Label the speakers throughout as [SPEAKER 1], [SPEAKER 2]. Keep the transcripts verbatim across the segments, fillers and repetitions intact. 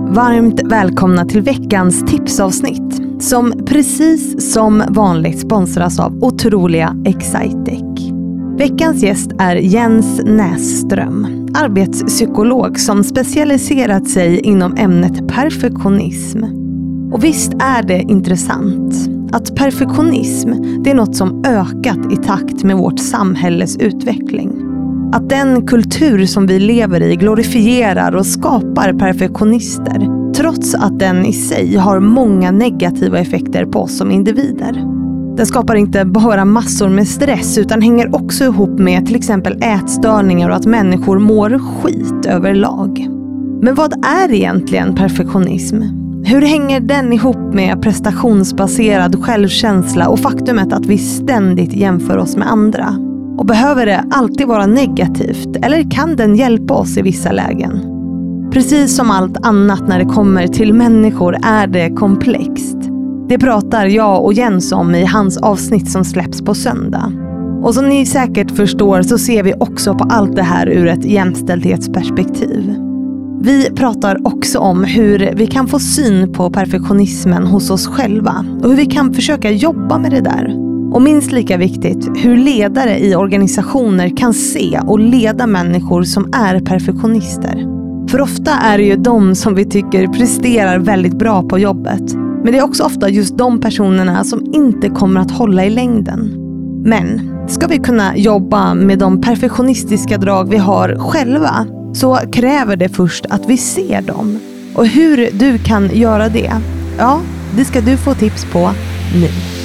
[SPEAKER 1] Varmt välkomna till veckans tipsavsnitt som precis som vanligt sponsras av otroliga Excitec. Veckans gäst är Jens Näsström, arbetspsykolog som specialiserat sig inom ämnet perfektionism. Och visst är det intressant att perfektionism, det är något som ökat i takt med vårt samhälles utveckling. Att den kultur som vi lever i glorifierar och skapar perfektionister, trots att den i sig har många negativa effekter på oss som individer. Den skapar inte bara massor med stress utan hänger också ihop med till exempel ätstörningar och att människor mår skit överlag. Men vad är egentligen perfektionism? Hur hänger den ihop med prestationsbaserad självkänsla och faktumet att vi ständigt jämför oss med andra? Och behöver det alltid vara negativt eller kan den hjälpa oss i vissa lägen? Precis som allt annat när det kommer till människor är det komplext. Det pratar jag och Jens om i hans avsnitt som släpps på söndag. Och som ni säkert förstår så ser vi också på allt det här ur ett jämställdhetsperspektiv. Vi pratar också om hur vi kan få syn på perfektionismen hos oss själva och hur vi kan försöka jobba med det där. Och minst lika viktigt, hur ledare i organisationer kan se och leda människor som är perfektionister. För ofta är det ju de som vi tycker presterar väldigt bra på jobbet. Men det är också ofta just de personerna som inte kommer att hålla i längden. Men ska vi kunna jobba med de perfektionistiska drag vi har själva så kräver det först att vi ser dem. Och hur du kan göra det, ja, det ska du få tips på nu.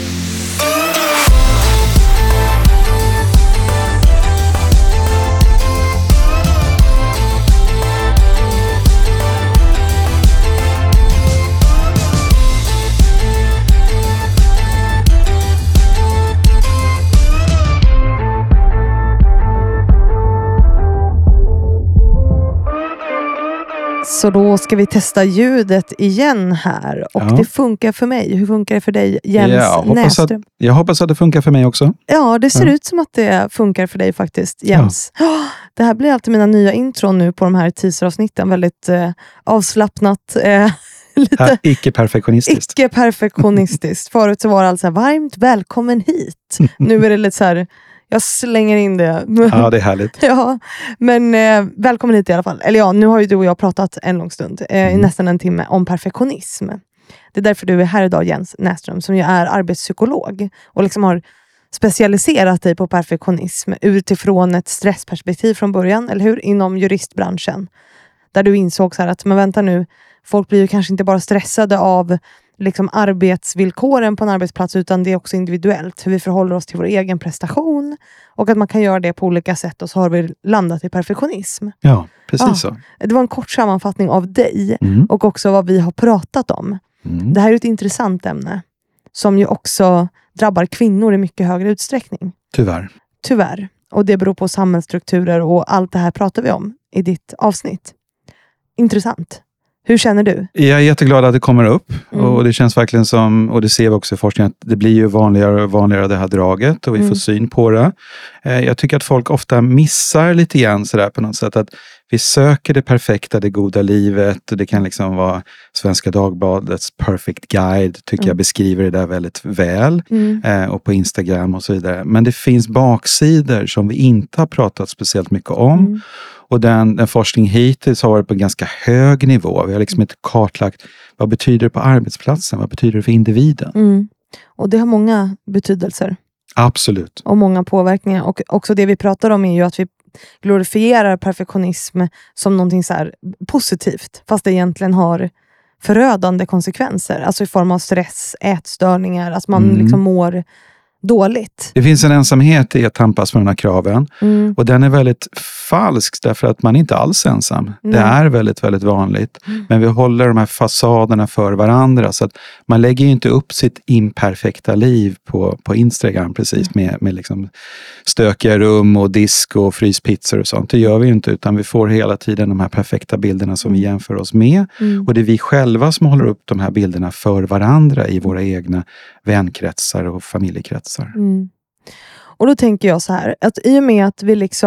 [SPEAKER 1] Så då ska vi testa ljudet igen här. Och ja. Det funkar för mig. Hur funkar det för dig, Jens
[SPEAKER 2] ja, hoppas
[SPEAKER 1] Näsström?
[SPEAKER 2] Att, jag hoppas att det funkar för mig också.
[SPEAKER 1] Ja, det ser
[SPEAKER 2] ja.
[SPEAKER 1] ut som att det funkar för dig faktiskt, Jens. Ja. Oh, det här blir alltid mina nya intron nu på de här teaseravsnitten. Väldigt eh, avslappnat. Eh, lite
[SPEAKER 2] ja, icke-perfektionistiskt.
[SPEAKER 1] Icke-perfektionistiskt. Förut så var det alltså varmt välkommen hit. Nu är det lite så här... Jag slänger in det.
[SPEAKER 2] Ja, det är härligt.
[SPEAKER 1] Ja, men eh, välkommen hit i alla fall. Eller ja, nu har ju du och jag pratat en lång stund, eh, mm. nästan en timme, om perfektionism. Det är därför du är här idag, Jens Näsström, som ju är arbetspsykolog och liksom har specialiserat dig på perfektionism utifrån ett stressperspektiv från början, eller hur? Inom juristbranschen. Där du insåg så här att, men vänta nu, folk blir ju kanske inte bara stressade av liksom arbetsvillkoren på en arbetsplats utan det är också individuellt hur vi förhåller oss till vår egen prestation och att man kan göra det på olika sätt och så har vi landat i perfektionism.
[SPEAKER 2] Ja, precis ja. så.
[SPEAKER 1] Det var en kort sammanfattning av dig
[SPEAKER 2] mm.
[SPEAKER 1] och också vad vi har pratat om. Mm. Det här är ett intressant ämne som ju också drabbar kvinnor i mycket högre utsträckning.
[SPEAKER 2] Tyvärr.
[SPEAKER 1] Tyvärr. Och det beror på samhällsstrukturer och allt det här pratar vi om i ditt avsnitt. Intressant. Hur känner du?
[SPEAKER 2] Jag är jätteglad att det kommer upp
[SPEAKER 1] mm.
[SPEAKER 2] och det känns verkligen som, och det ser vi också i forskningen, att det blir ju vanligare och vanligare det här draget och vi mm. får syn på det. Jag tycker att folk ofta missar lite grann sådär på något sätt att vi söker det perfekta, det goda livet och det kan liksom vara Svenska Dagbladets perfect guide, tycker mm. jag beskriver det där väldigt väl mm. och på Instagram och så vidare. Men det finns baksidor som vi inte har pratat speciellt mycket om. Mm. Och den, den forskning hittills har varit på en ganska hög nivå. Vi har liksom inte kartlagt vad betyder det på arbetsplatsen, vad betyder det för individen.
[SPEAKER 1] Mm. Och det har många betydelser.
[SPEAKER 2] Absolut.
[SPEAKER 1] Och många påverkningar. Och också det vi pratar om är ju att vi glorifierar perfektionism som någonting så här positivt. Fast det egentligen har förödande konsekvenser. Alltså i form av stress, ätstörningar. Att man mm. liksom mår dåligt.
[SPEAKER 2] Det finns en ensamhet i att tampas med de här kraven. Mm. Och den är väldigt falsk därför att man är inte alls ensam. Mm. Det är väldigt, väldigt vanligt. Mm. Men vi håller de här fasaderna för varandra. Så att man lägger ju inte upp sitt imperfekta liv på, på Instagram precis. Mm. Med, med liksom stökiga rum och disk och fryspizzor och sånt. Det gör vi ju inte, utan vi får hela tiden de här perfekta bilderna som vi jämför oss med. Mm. Och det är vi själva som håller upp de här bilderna för varandra i våra egna vänkretsar och familjekretsar.
[SPEAKER 1] Mm. Och då tänker jag så här, att i och med att vi liksom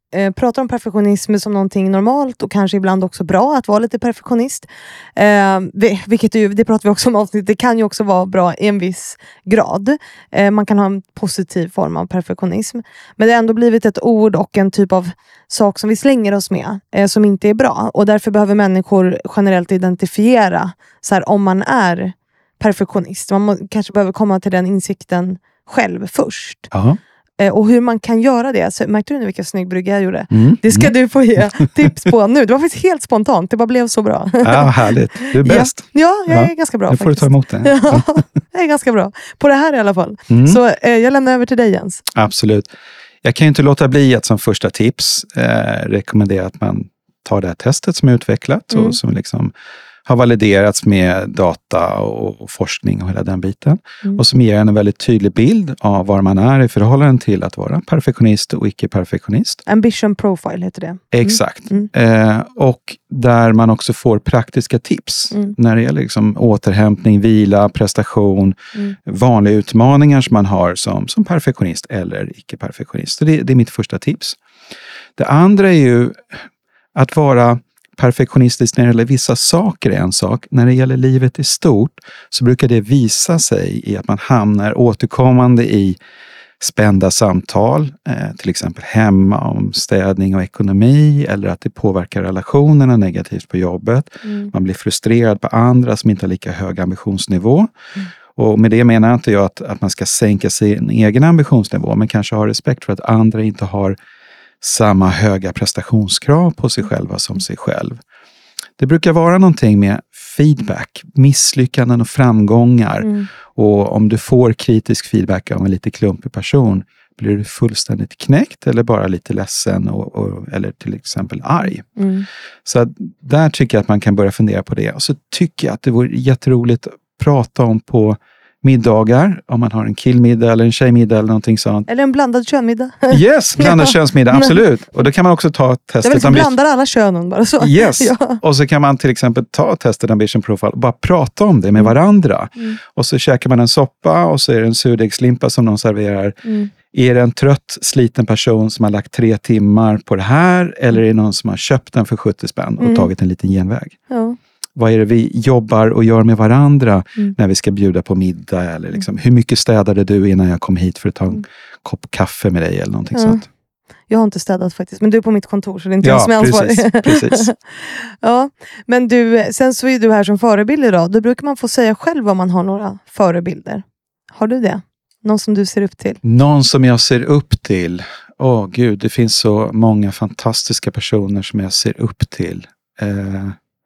[SPEAKER 1] eh, pratar om perfektionism som någonting normalt och kanske ibland också bra att vara lite perfektionist. Eh, vilket ju, det pratar vi också om avsnitt, det kan ju också vara bra i en viss grad. Eh, man kan ha en positiv form av perfektionism. Men det har ändå blivit ett ord och en typ av sak som vi slänger oss med eh, som inte är bra. Och därför behöver människor generellt identifiera så här, om man är perfektionist. Man må, kanske behöver komma till den insikten själv först.
[SPEAKER 2] Ja.
[SPEAKER 1] Eh, och hur man kan göra det. Så, märkte du nu vilken snygg brygga jag gjorde?
[SPEAKER 2] Mm.
[SPEAKER 1] Det ska
[SPEAKER 2] mm.
[SPEAKER 1] du få ge tips på nu. Det var faktiskt helt spontant. Det bara blev så bra.
[SPEAKER 2] Ja, härligt. Du är bäst.
[SPEAKER 1] Ja, ja jag är
[SPEAKER 2] ja.
[SPEAKER 1] ganska bra
[SPEAKER 2] Nu får
[SPEAKER 1] faktiskt.
[SPEAKER 2] du ta emot det.
[SPEAKER 1] Ja, jag är ganska bra. På det här i alla fall.
[SPEAKER 2] Mm.
[SPEAKER 1] Så eh, jag lämnar över till dig, Jens.
[SPEAKER 2] Absolut. Jag kan ju inte låta bli att som första tips eh, rekommendera att man tar det här testet som är utvecklat
[SPEAKER 1] Mm.
[SPEAKER 2] och som liksom har validerats med data och, och forskning och hela den biten.
[SPEAKER 1] Mm.
[SPEAKER 2] Och som ger en väldigt tydlig bild av var man är i förhållande till att vara perfektionist och icke-perfektionist.
[SPEAKER 1] Ambition profile heter det. Mm.
[SPEAKER 2] Exakt.
[SPEAKER 1] Mm.
[SPEAKER 2] Eh, och där man också får praktiska tips
[SPEAKER 1] Mm.
[SPEAKER 2] när det gäller liksom återhämtning, vila, prestation,
[SPEAKER 1] Mm.
[SPEAKER 2] vanliga utmaningar som man har som, som perfektionist eller icke-perfektionist. Så det, det är mitt första tips. Det andra är ju att vara perfektionistisk när det gäller vissa saker är en sak. När det gäller livet i stort så brukar det visa sig i att man hamnar återkommande i spända samtal, eh, till exempel hemma om städning och ekonomi, eller att det påverkar relationerna negativt på jobbet.
[SPEAKER 1] Mm.
[SPEAKER 2] Man blir frustrerad på andra som inte har lika hög ambitionsnivå.
[SPEAKER 1] Mm.
[SPEAKER 2] Och med det menar inte jag att, att man ska sänka sin egen ambitionsnivå, men kanske ha respekt för att andra inte har samma höga prestationskrav på sig själva som sig själv. Det brukar vara någonting med feedback, misslyckanden och framgångar.
[SPEAKER 1] Mm.
[SPEAKER 2] Och om du får kritisk feedback av en lite klumpig person, blir du fullständigt knäckt eller bara lite ledsen och, och, eller till exempel arg.
[SPEAKER 1] Mm.
[SPEAKER 2] Så att där tycker jag att man kan börja fundera på det. Och så tycker jag att det vore jätteroligt att prata om på middagar, om man har en killmiddag eller en tjejmiddag eller någonting sånt.
[SPEAKER 1] Eller en blandad könmiddag.
[SPEAKER 2] Yes, blandad
[SPEAKER 1] Ja.
[SPEAKER 2] könsmiddag, absolut. Och då kan man också ta testet.
[SPEAKER 1] Jag vill liksom
[SPEAKER 2] ambi-
[SPEAKER 1] blandar alla könen bara så.
[SPEAKER 2] Yes,
[SPEAKER 1] Ja.
[SPEAKER 2] och så kan man till exempel ta testet Ambition Profile och bara prata om det med varandra.
[SPEAKER 1] Mm.
[SPEAKER 2] Och så käkar man en soppa och så är det en surdegslimpa som någon serverar.
[SPEAKER 1] Mm.
[SPEAKER 2] Är det en trött, sliten person som har lagt tre timmar på det här? Eller är det någon som har köpt den för sjuttio spänn och
[SPEAKER 1] Mm.
[SPEAKER 2] tagit en liten genväg?
[SPEAKER 1] Ja.
[SPEAKER 2] Vad är det vi jobbar och gör med varandra
[SPEAKER 1] Mm.
[SPEAKER 2] när vi ska bjuda på middag? Eller liksom, hur mycket städade du innan jag kom hit för att ta en
[SPEAKER 1] Mm.
[SPEAKER 2] kopp kaffe med dig eller någonting
[SPEAKER 1] Ja.
[SPEAKER 2] sånt?
[SPEAKER 1] Jag har inte städat faktiskt, men du är på mitt kontor så det är inte
[SPEAKER 2] Ja,
[SPEAKER 1] jag som är ansvarig.
[SPEAKER 2] precis, precis.
[SPEAKER 1] Ja, men du, sen så är du här som förebild idag. Då brukar man få säga själv om man har några förebilder. Har du det? Någon som du ser upp till?
[SPEAKER 2] Någon som jag ser upp till? Åh gud, det finns så många fantastiska personer som jag ser upp till. Eh,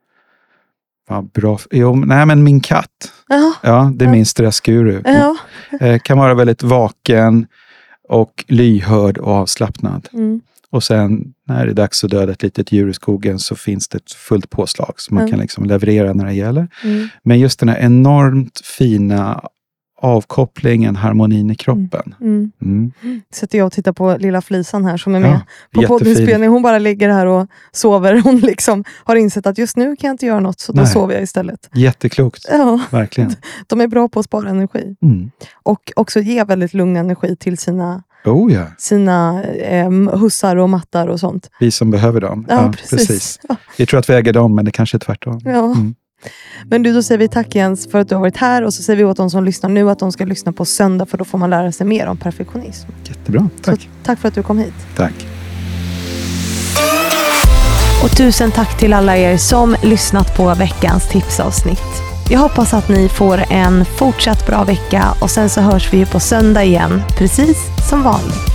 [SPEAKER 2] vad bra. Jo, nej men min katt.
[SPEAKER 1] Ja.
[SPEAKER 2] Ja, det är
[SPEAKER 1] Ja.
[SPEAKER 2] min stressguru.
[SPEAKER 1] Ja.
[SPEAKER 2] Eh, kan vara väldigt vaken och lyhörd och avslappnad.
[SPEAKER 1] Mm.
[SPEAKER 2] Och sen när det är dags att döda ett litet djur i skogen så finns det ett fullt påslag som man
[SPEAKER 1] Mm.
[SPEAKER 2] kan liksom leverera när det gäller.
[SPEAKER 1] Mm.
[SPEAKER 2] Men just den här enormt fina avkopplingen, harmonin i kroppen.
[SPEAKER 1] Mm.
[SPEAKER 2] Mm.
[SPEAKER 1] Sätter jag och tittar på lilla Flisan här som är med
[SPEAKER 2] Ja,
[SPEAKER 1] på
[SPEAKER 2] jättefin.
[SPEAKER 1] poddinspelning. Hon bara ligger här och sover. Hon liksom har insett att just nu kan jag inte göra något, så då
[SPEAKER 2] Nej.
[SPEAKER 1] sover jag istället.
[SPEAKER 2] Jätteklokt,
[SPEAKER 1] Ja,
[SPEAKER 2] verkligen.
[SPEAKER 1] de är bra på att spara energi.
[SPEAKER 2] Mm.
[SPEAKER 1] Och också ge väldigt lugn energi till sina,
[SPEAKER 2] Oh ja,
[SPEAKER 1] sina eh, hussar och mattar och sånt.
[SPEAKER 2] vi som behöver dem.
[SPEAKER 1] Ja, precis. Ja.
[SPEAKER 2] Vi tror att vi äger dem, men det kanske är tvärtom.
[SPEAKER 1] Ja.
[SPEAKER 2] Mm.
[SPEAKER 1] Men du, då säger vi tack Jens för att du har varit här. Och så säger vi åt de som lyssnar nu att de ska lyssna på söndag, för då får man lära sig mer om perfektionism.
[SPEAKER 2] Jättebra, tack.
[SPEAKER 1] Så, tack för att du kom hit.
[SPEAKER 2] Tack.
[SPEAKER 1] Och tusen tack till alla er som lyssnat på veckans tipsavsnitt. Jag hoppas att ni får en fortsatt bra vecka och sen så hörs vi ju på söndag igen, precis som vanligt.